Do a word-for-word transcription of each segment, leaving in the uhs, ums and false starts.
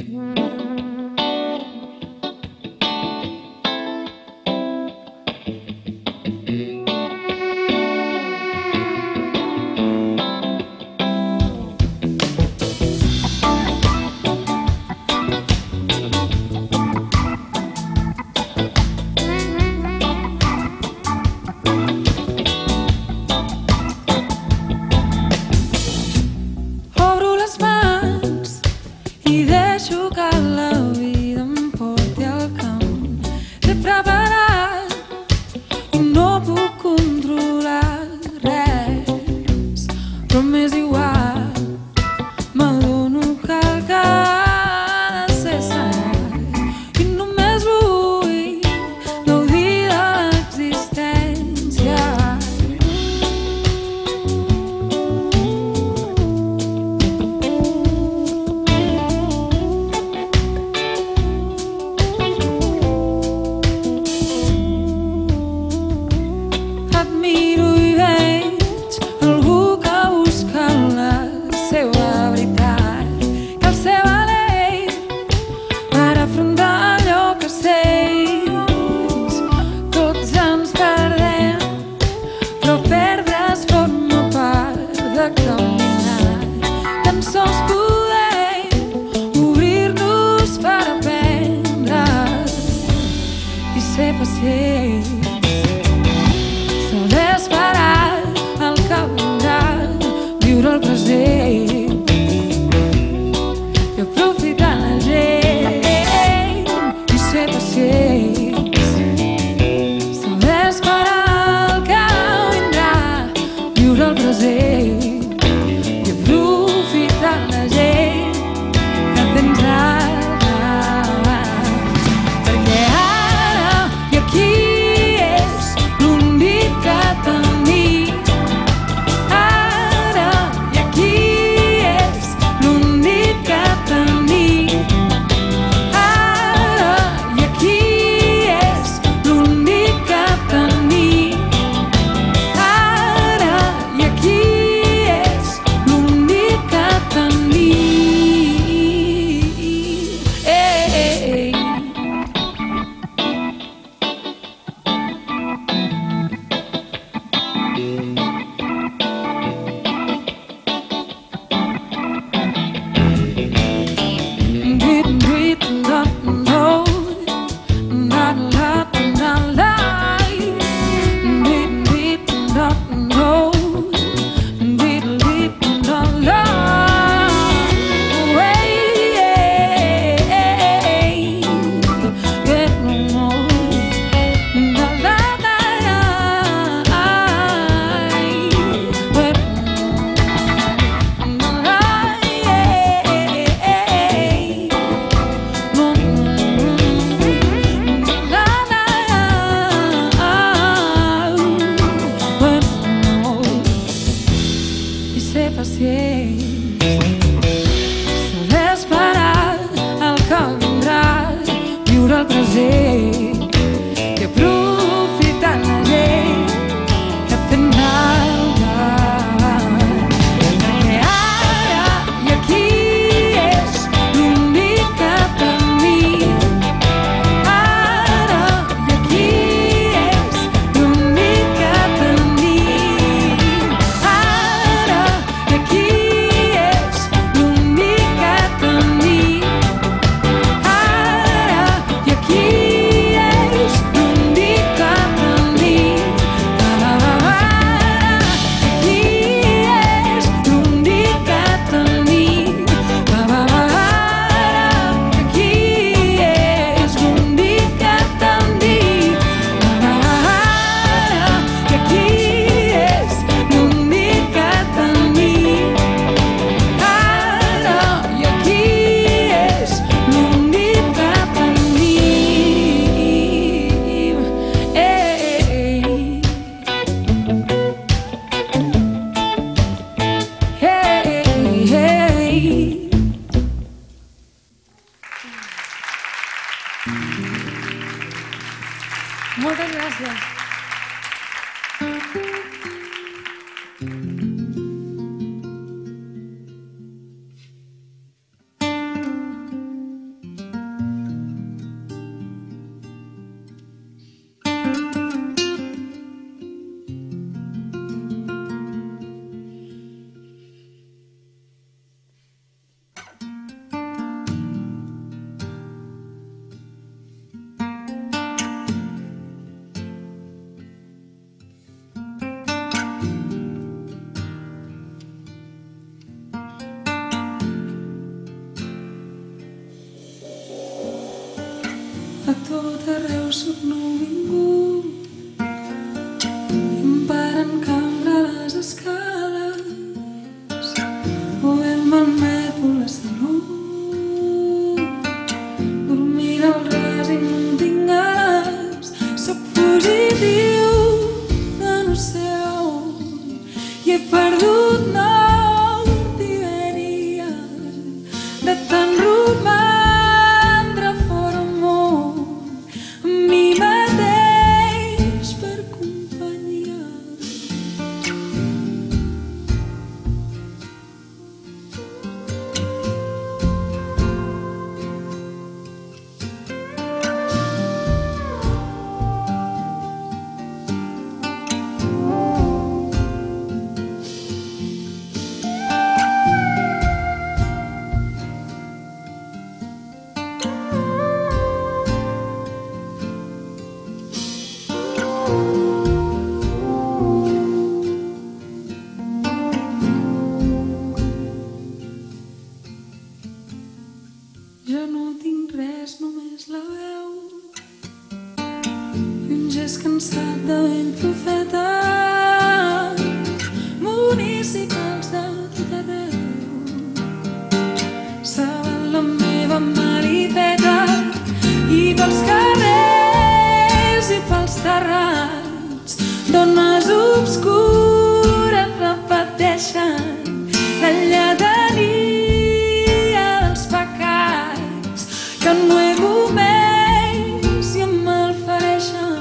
Moltes gràcies. A tot arreu sóc nouvingut i em paren cambra a les escales o bé em malmeto la salut. Dormir al ras i no tinc ganes. Sóc fugitiu de no sé on i he perdut nord i venia de tant romandre fora món amb mi mateix per companyia. Jo no tinc res, només la veu i un gest cansat de vell profeta. Municipals de tot arreu saben la meva malifeta i pels carrers i pels terrats dones obscures repeteixen la lletania dels pecats que ennuego més i em malfereixen.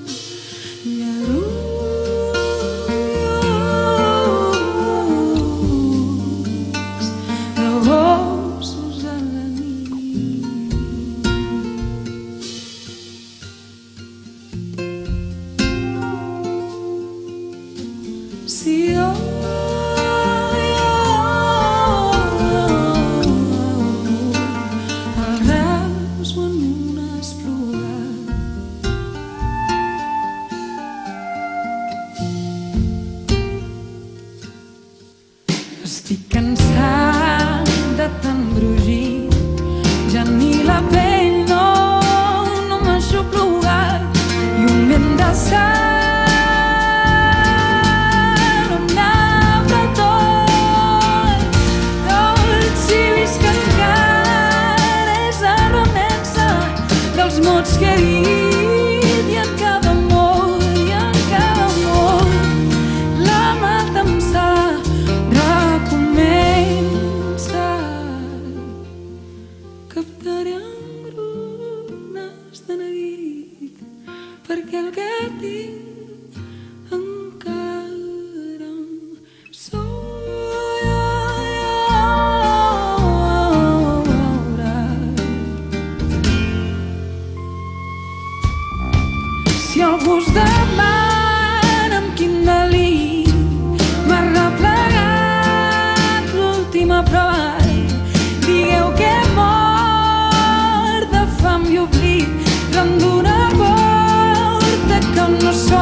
Llarums de gossos a la nit. Si jo estic cansat de tant brugir, ja ni la pell no, no m'aixoplugat i un vent de sal on obre tot dolç i visc que encara és la remensa dels mots que he dit i en cada mot i en cada mot la matança comença. Captaré engrunes de neguit perquè el que tinc encara em sobra. Si algú us demana amb quin delit m'ha replegat l'última prova, digueu que he mort de fam i oblit, rem d'una porta que no som.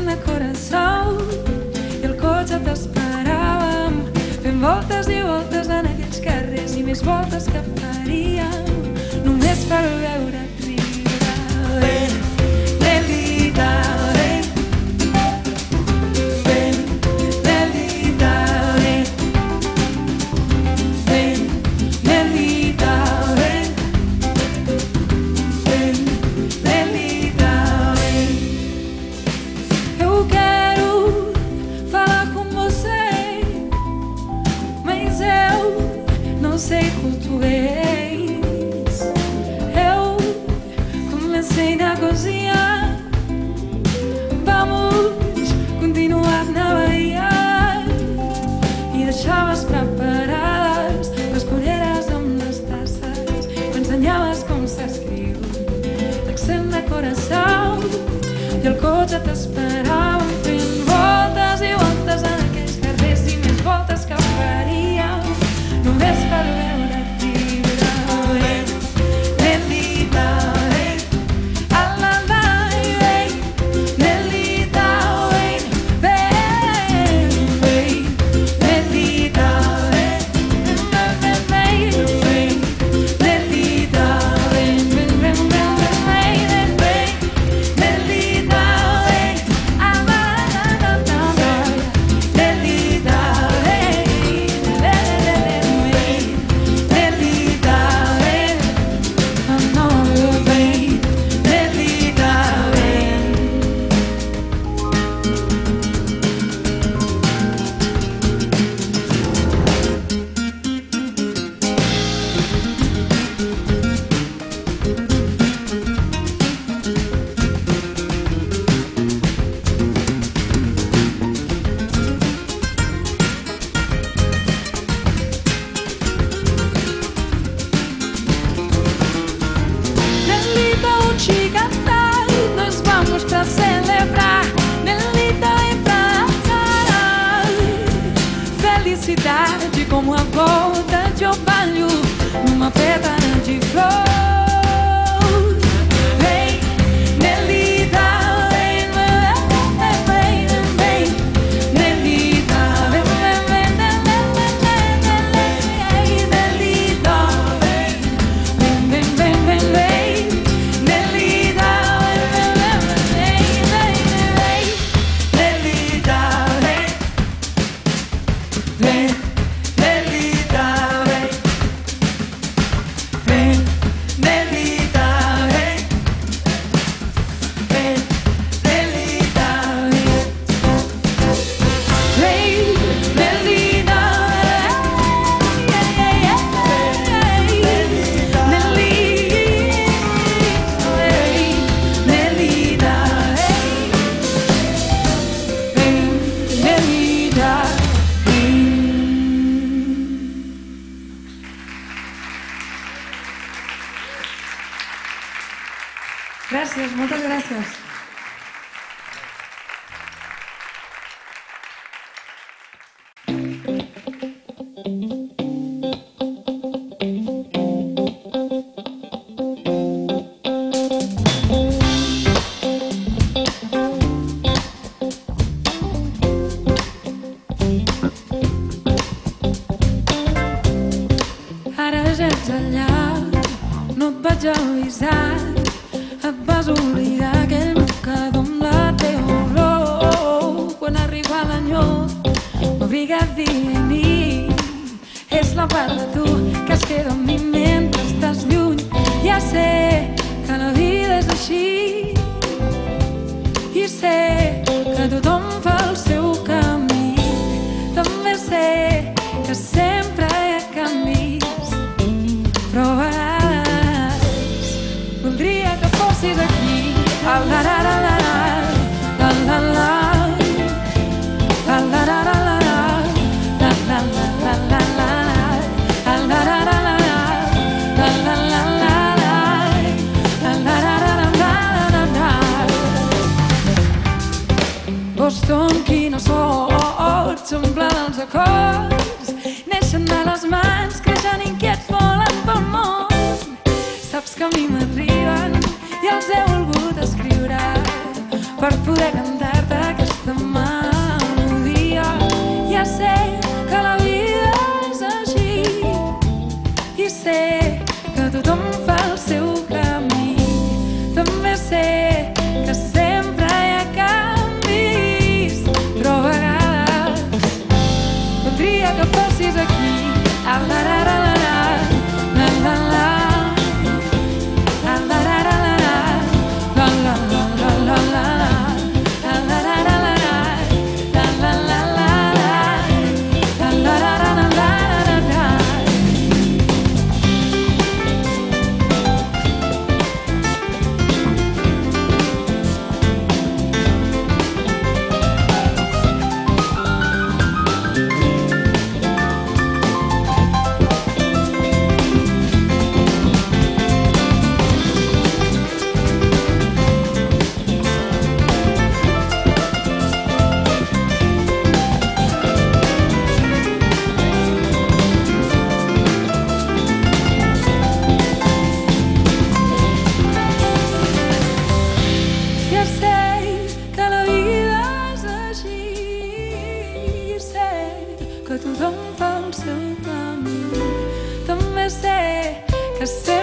de corazón i el cotxe t'esperàvem fent voltes i voltes en aquells carrers i més voltes que faríem només per veure't riure. Ven, Nelita, ven, ven, Nelita, ven, ven, Nelita, ven, ven, Nelita, ven. Eu quero falar com você, mas eu não sei português. Eu comecei na cozinha, vamos continuar na Bahia. E deixaves preparades les culleres amb les tasses, m'ensenyaves com s'escriu l'accent de coração i el cotxe t'esperava fent voltes i voltes en aquells carrers i més voltes que faríem només per veure't riure. Ven, Nelita, ven, alala, ven, Nelita, ven, ven, ven, Nelita, ven, ven, ven, ven, ven, Nelita, ven, ven, ven, ven, ven, ven, ven, Nelita, ven, alala, Nelita, ven, Nelita, ven, I know you, ven, Nelita, ven. Nelita, hoje cantar, nós vamos pra celebrar. Nelita, vem pra dançar. Felicidade como a volta de orvalho numa pedra de flor. Vem, Nelita, vem, vem, vem, vem, Nelita, vem, vem, vem, Nelita, vem, vem, vem, vem, vem, Nelita, vem, vem, vem, vem, Nelita, vem, vem, Nelita, vem, vem, Nelita, vem, vem, Nelita, vem, vem, Nelita, Gràcies, moltes gràcies. Ara ja ets allà, no et vaig avisar, et vas oblidar aquell mocador amb la teva olor. Quan arriba l'enyor, m'obliga a dir-m'hi, és la part de tu que es queda amb mi mentre estàs lluny. Ja sé que la vida és així i sé que tothom fa el seu camí. També sé que sempre hi ha canvis, però a vegades voldria que fossis aquí. La la la la la la la la la la la la la la la la la la la la Boston, quina sort, s'omplen els acords, neixen de les mans, creixen inquiets, volen pel món. Saps que a mi m'arriben i els he volgut escriure per poder cantar-te que ser